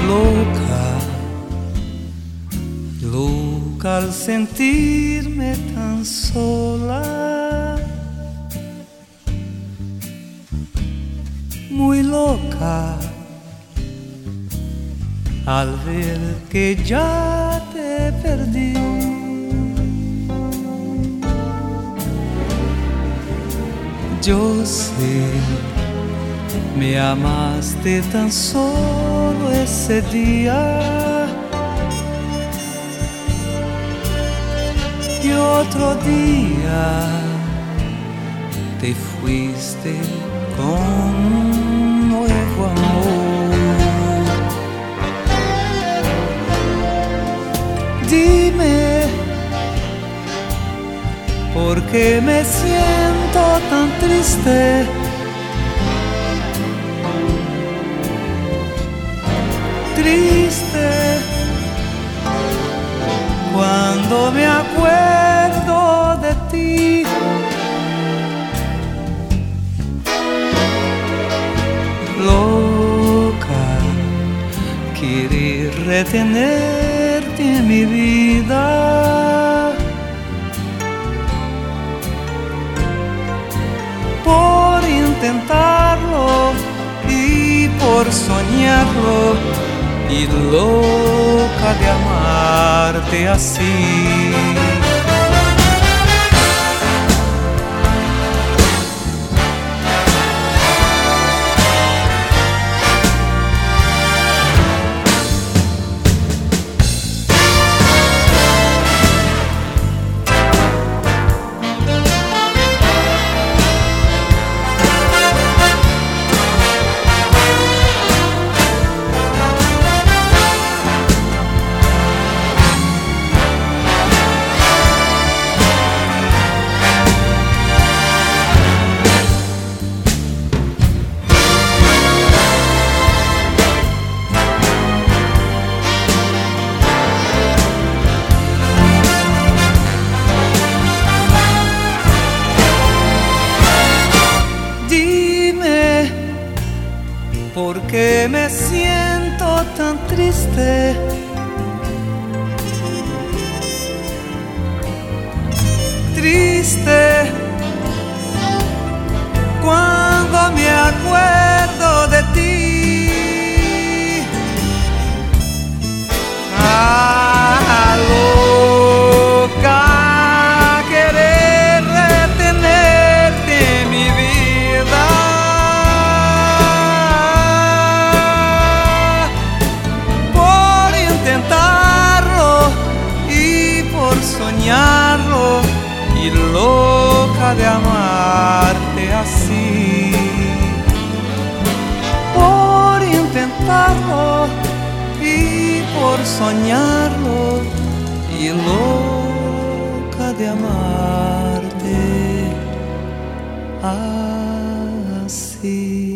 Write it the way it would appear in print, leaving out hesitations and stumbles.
loca, loca al sentirme tan sola, muy loca al ver que ya te perdí. Yo sé, me amaste tan solo ese día, y otro día te fuiste con un nuevo amor. Dime, ¿por qué me siento tan triste? Triste cuando me acuerdo de ti. Loca, quiere retenerte en mi vida, por intentarlo y por soñarlo, y loca de amarte así. ¿Por qué me siento tan triste? Triste cuando me acuerdo de ti. Ah, loca, querer retenerte en mi vida, soñarlo, y loca de amarte así, por intentarlo y por soñarlo, y loca de amarte así.